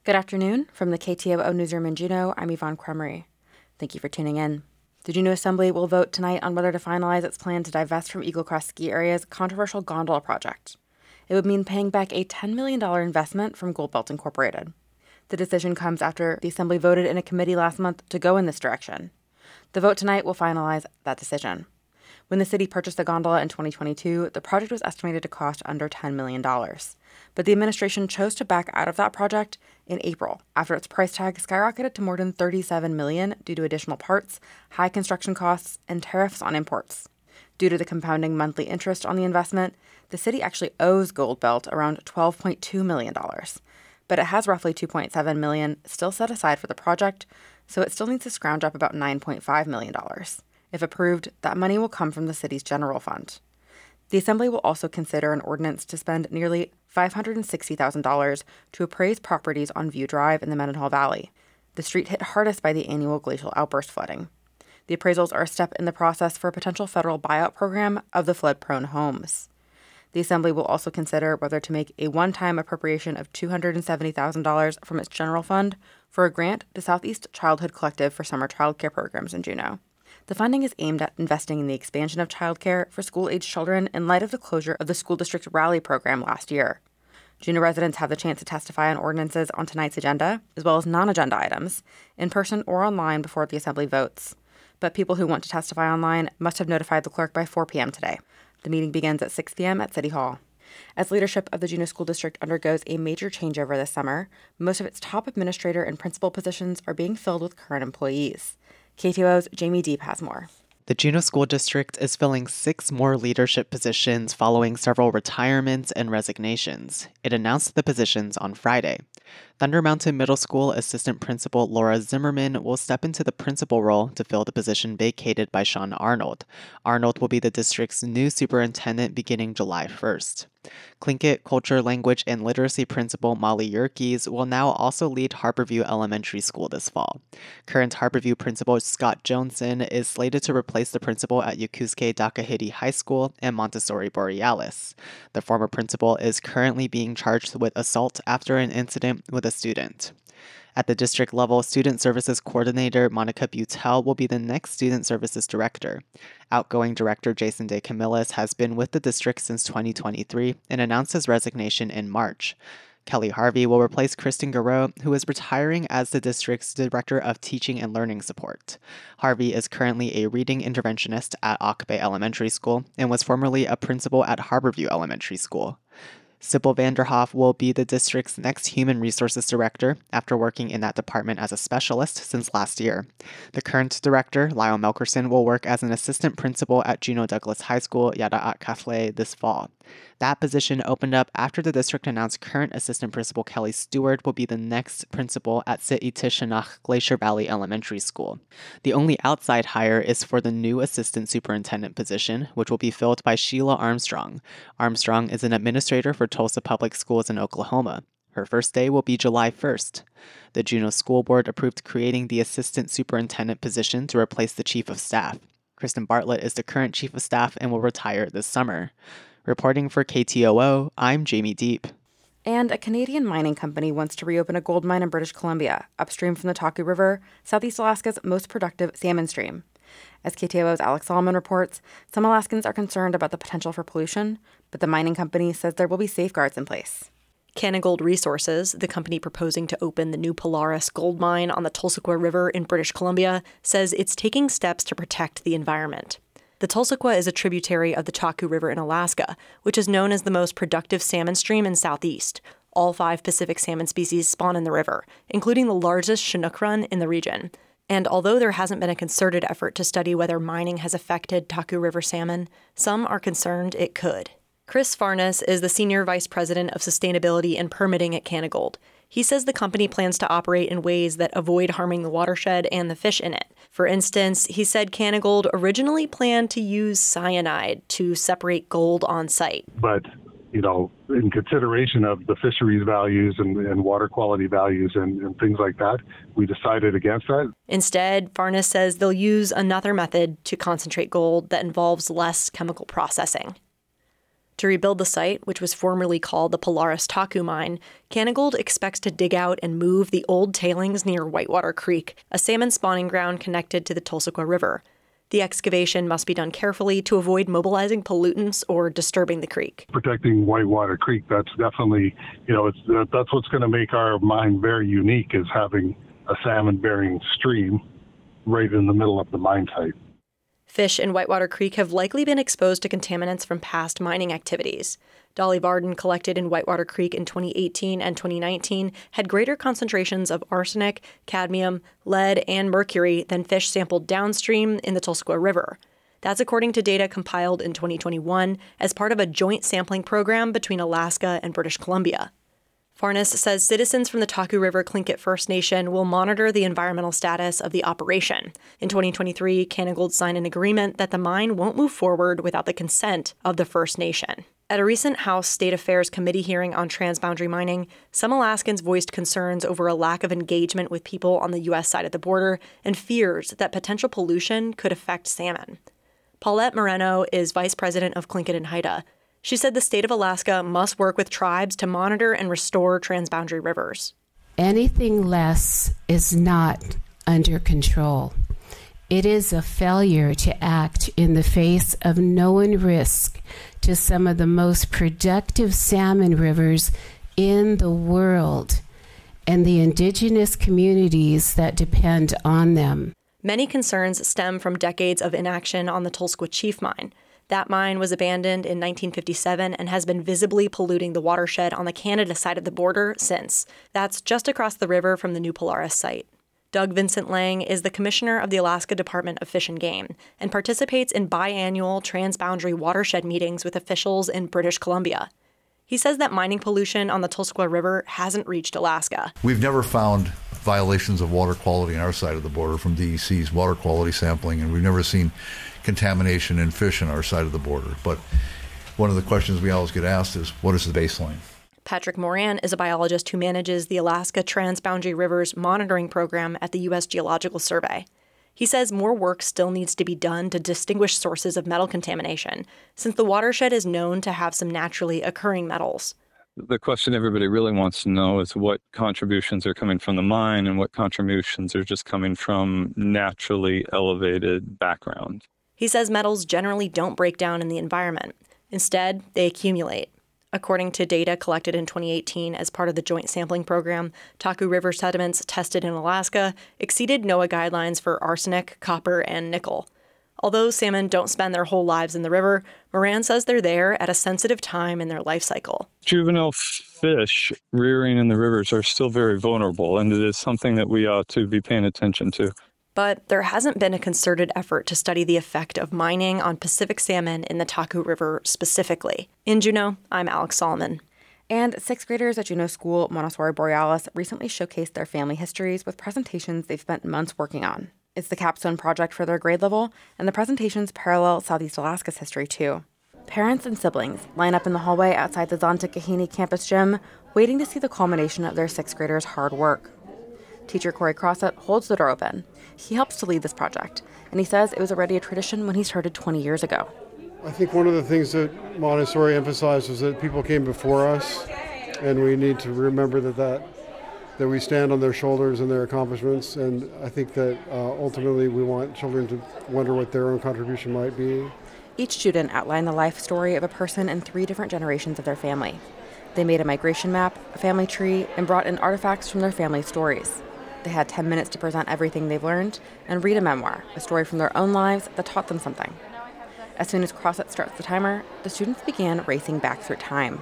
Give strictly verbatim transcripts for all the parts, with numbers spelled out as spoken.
Good afternoon. From the K T O O Newsroom in Juneau, I'm Yvonne Cremery. Thank you for tuning in. The Juneau Assembly will vote tonight on whether to finalize its plan to divest from Eagle Crest Ski Area's controversial gondola project. It would mean paying back a ten million dollars investment from Goldbelt Incorporated. The decision comes after the Assembly voted in a committee last month to go in this direction. The vote tonight will finalize that decision. When the city purchased the gondola in twenty twenty-two, the project was estimated to cost under ten million dollars. But the administration chose to back out of that project in April after its price tag skyrocketed to more than thirty-seven million dollars due to additional parts, high construction costs, and tariffs on imports. Due to the compounding monthly interest on the investment, the city actually owes Goldbelt around twelve point two million dollars. But it has roughly two point seven million dollars still set aside for the project, so it still needs to scrounge up about nine point five million dollars. If approved, that money will come from the city's general fund. The Assembly will also consider an ordinance to spend nearly five hundred sixty thousand dollars to appraise properties on View Drive in the Mendenhall Valley, the street hit hardest by the annual glacial outburst flooding. The appraisals are a step in the process for a potential federal buyout program of the flood-prone homes. The Assembly will also consider whether to make a one-time appropriation of two hundred seventy thousand dollars from its general fund for a grant to Southeast Childhood Collective for summer childcare programs in Juneau. The funding is aimed at investing in the expansion of childcare for school-aged children in light of the closure of the school district rally program last year. Juneau residents have the chance to testify on ordinances on tonight's agenda, as well as non-agenda items, in person or online before the Assembly votes. But people who want to testify online must have notified the clerk by four p.m. today. The meeting begins at six p.m. at City Hall. As leadership of the Juneau School District undergoes a major changeover this summer, most of its top administrator and principal positions are being filled with current employees. K T O O's Jamie Deep has more. The Juneau School District is filling six more leadership positions following several retirements and resignations. It announced the positions on Friday. Thunder Mountain Middle School Assistant Principal Laura Zimmerman will step into the principal role to fill the position vacated by Sean Arnold. Arnold will be the district's new superintendent beginning July first. Tlingit Culture, Language, and Literacy Principal Molly Yerkes will now also lead Harborview Elementary School this fall. Current Harborview Principal Scott Johnson is slated to replace the principal at Yokosuka Takahiti High School and Montessori Borealis. The former principal is currently being charged with assault after an incident with a student. At the district level, Student Services Coordinator Monica Butel will be the next Student Services Director. Outgoing Director Jason De Camillis has been with the district since twenty twenty-three and announced his resignation in March. Kelly Harvey will replace Kristen Garreau, who is retiring as the district's Director of Teaching and Learning Support. Harvey is currently a reading interventionist at Auk Bay Elementary School and was formerly a principal at Harborview Elementary School. Sybil Vanderhoff will be the district's next Human Resources Director after working in that department as a specialist since last year. The current director, Lyle Melkerson, will work as an assistant principal at Juneau Douglas High School, Yada'at Kafle, this fall. That position opened up after the district announced current assistant principal Kelly Stewart will be the next principal at Si'Tishanach Glacier Valley Elementary School. The only outside hire is for the new assistant superintendent position, which will be filled by Sheila Armstrong. Armstrong is an administrator for Tulsa Public Schools in Oklahoma. Her first day will be July first. The Juneau School Board approved creating the assistant superintendent position to replace the chief of staff. Kristen Bartlett is the current chief of staff and will retire this summer. Reporting for K T O O, I'm Jamie Deep. And a Canadian mining company wants to reopen a gold mine in British Columbia, upstream from the Taku River, Southeast Alaska's most productive salmon stream. As K T O O's Alex Solomon reports, some Alaskans are concerned about the potential for pollution, but the mining company says there will be safeguards in place. Canagold Resources, the company proposing to open the new Polaris gold mine on the Tulsaqua River in British Columbia, says it's taking steps to protect the environment. The Tulsaqua is a tributary of the Taku River in Alaska, which is known as the most productive salmon stream in Southeast. All five Pacific salmon species spawn in the river, including the largest Chinook run in the region. And although there hasn't been a concerted effort to study whether mining has affected Taku River salmon, some are concerned it could. Chris Farnes is the Senior Vice President of Sustainability and Permitting at Canagold. He says the company plans to operate in ways that avoid harming the watershed and the fish in it. For instance, he said Canagold originally planned to use cyanide to separate gold on site. But, you know, in consideration of the fisheries values and, and water quality values and, and things like that, we decided against that. Instead, Farnes says they'll use another method to concentrate gold that involves less chemical processing. To rebuild the site, which was formerly called the Polaris Taku Mine, Canagold expects to dig out and move the old tailings near Whitewater Creek, a salmon spawning ground connected to the Tulsaqua River. The excavation must be done carefully to avoid mobilizing pollutants or disturbing the creek. Protecting Whitewater Creek, that's definitely, you know, it's that, that's what's going to make our mine very unique, is having a salmon-bearing stream right in the middle of the mine site. Fish in Whitewater Creek have likely been exposed to contaminants from past mining activities. Dolly Varden collected in Whitewater Creek in twenty eighteen and twenty nineteen had greater concentrations of arsenic, cadmium, lead, and mercury than fish sampled downstream in the Tulsaqua River. That's according to data compiled in twenty twenty-one as part of a joint sampling program between Alaska and British Columbia. Farnes says citizens from the Taku River Tlingit First Nation will monitor the environmental status of the operation. In twenty twenty-three, Canagold signed an agreement that the mine won't move forward without the consent of the First Nation. At a recent House State Affairs Committee hearing on transboundary mining, some Alaskans voiced concerns over a lack of engagement with people on the U S side of the border and fears that potential pollution could affect salmon. Paulette Moreno is vice president of Tlingit and Haida. She said the state of Alaska must work with tribes to monitor and restore transboundary rivers. Anything less is not under control. It is a failure to act in the face of known risk to some of the most productive salmon rivers in the world and the indigenous communities that depend on them. Many concerns stem from decades of inaction on the Tulsaqua Chief Mine. That mine was abandoned in nineteen fifty-seven and has been visibly polluting the watershed on the Canada side of the border since. That's just across the river from the new Polaris site. Doug Vincent Lang is the commissioner of the Alaska Department of Fish and Game and participates in biannual transboundary watershed meetings with officials in British Columbia. He says that mining pollution on the Tulsaqua River hasn't reached Alaska. We've never found violations of water quality on our side of the border from D E C's water quality sampling, and we've never seen contamination in fish on our side of the border. But one of the questions we always get asked is, what is the baseline? Patrick Moran is a biologist who manages the Alaska Transboundary Rivers Monitoring Program at the U S Geological Survey. He says more work still needs to be done to distinguish sources of metal contamination, since the watershed is known to have some naturally occurring metals. The question everybody really wants to know is what contributions are coming from the mine and what contributions are just coming from naturally elevated background. He says metals generally don't break down in the environment. Instead, they accumulate. According to data collected in twenty eighteen as part of the joint sampling program, Taku River sediments tested in Alaska exceeded NOAA guidelines for arsenic, copper, and nickel. Although salmon don't spend their whole lives in the river, Moran says they're there at a sensitive time in their life cycle. Juvenile fish rearing in the rivers are still very vulnerable, and it is something that we ought to be paying attention to. But there hasn't been a concerted effort to study the effect of mining on Pacific salmon in the Taku River specifically. In Juneau, I'm Alex Solomon. And sixth graders at Juneau School Montessori Borealis recently showcased their family histories with presentations they've spent months working on. It's the capstone project for their grade level, and the presentations parallel Southeast Alaska's history too. Parents and siblings line up in the hallway outside the Zonta Kahini campus gym, waiting to see the culmination of their sixth graders' hard work. Teacher Corey Crossett holds the door open. He helps to lead this project, and he says it was already a tradition when he started twenty years ago. I think one of the things that Montessori emphasized was that people came before us, and we need to remember that that, that we stand on their shoulders and their accomplishments, and I think that uh, ultimately we want children to wonder what their own contribution might be. Each student outlined the life story of a person in three different generations of their family. They made a migration map, a family tree, and brought in artifacts from their family stories. They had ten minutes to present everything they've learned and read a memoir, a story from their own lives that taught them something. As soon as Crossett starts the timer, the students began racing back through time.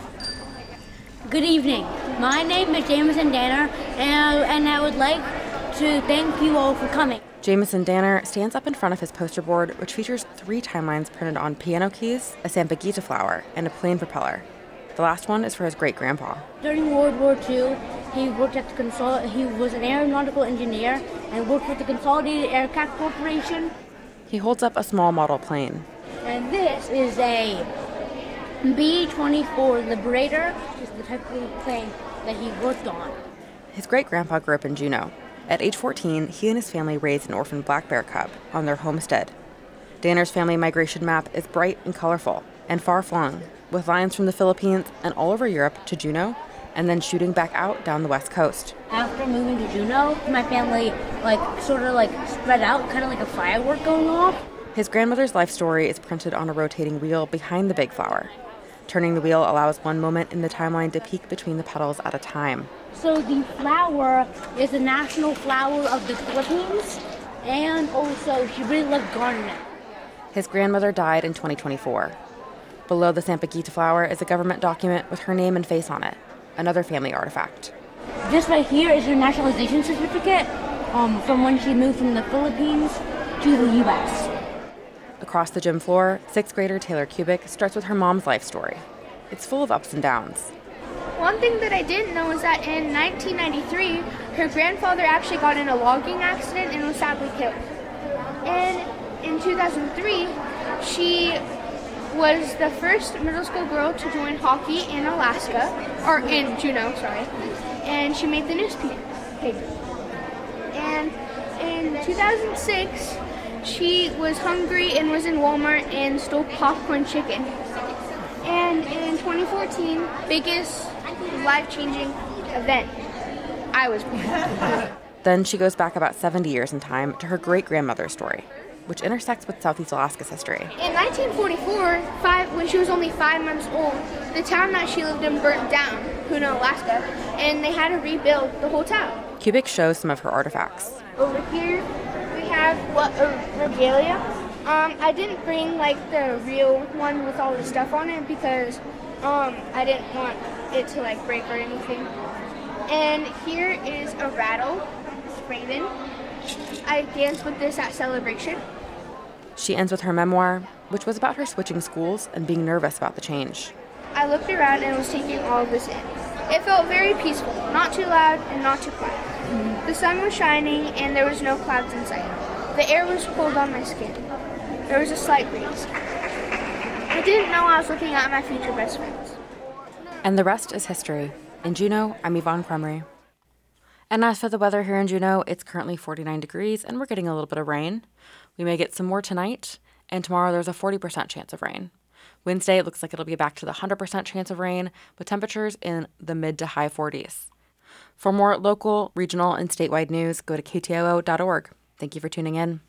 Good evening. My name is Jameson Danner, and I, and I would like to thank you all for coming. Jameson Danner stands up in front of his poster board, which features three timelines printed on piano keys, a Sampaguita flower, and a plane propeller. The last one is for his great-grandpa. During World War Two, he worked at the Consol- he was an aeronautical engineer and worked with the Consolidated Aircraft Corporation. He holds up a small model plane. And this is a B twenty-four Liberator, which is the type of plane that he worked on. His great-grandpa grew up in Juneau. At age fourteen, he and his family raised an orphan black bear cub on their homestead. Danner's family migration map is bright and colorful and far-flung. with lines from the Philippines and all over Europe to Juneau, and then shooting back out down the west coast. After moving to Juneau, my family like sort of like spread out, kind of like a firework going off. His grandmother's life story is printed on a rotating wheel behind the big flower. Turning the wheel allows one moment in the timeline to peek between the petals at a time. So the flower is the national flower of the Philippines, and also she really loved gardening. His grandmother died in twenty twenty-four. Below the Sampaguita flower is a government document with her name and face on it, another family artifact. This right here is her naturalization certificate um, from when she moved from the Philippines to the U S Across the gym floor, sixth grader Taylor Kubik starts with her mom's life story. It's full of ups and downs. One thing that I didn't know is that in nineteen ninety-three, her grandfather actually got in a logging accident and was sadly killed. And in two thousand three, she was the first middle school girl to join hockey in Alaska, or in Juneau, sorry, and she made the newspaper. And in two thousand six, she was hungry and was in Walmart and stole popcorn chicken. And in twenty fourteen, biggest life-changing event, I was born. Then she goes back about seventy years in time to her great-grandmother's story, which intersects with Southeast Alaska's history. In nineteen forty-four, five, when she was only five months old, the town that she lived in burnt down, Puno, Alaska, and they had to rebuild the whole town. Kubik shows some of her artifacts. Over here, we have what uh, regalia. Um, I didn't bring like the real one with all the stuff on it because um, I didn't want it to like break or anything. And here is a rattle, Raven. I danced with this at Celebration. She ends with her memoir, which was about her switching schools and being nervous about the change. I looked around and was taking all of this in. It felt very peaceful, not too loud and not too quiet. Mm-hmm. The sun was shining and there was no clouds in sight. The air was cold on my skin. There was a slight breeze. I didn't know I was looking at my future best friends. And the rest is history. In Juneau, I'm Yvonne Cremery. And as for the weather here in Juneau, it's currently forty-nine degrees and we're getting a little bit of rain. We may get some more tonight, and tomorrow there's a forty percent chance of rain. Wednesday, it looks like it'll be back to the one hundred percent chance of rain, with temperatures in the mid to high forties. For more local, regional, and statewide news, go to K T O O dot org. Thank you for tuning in.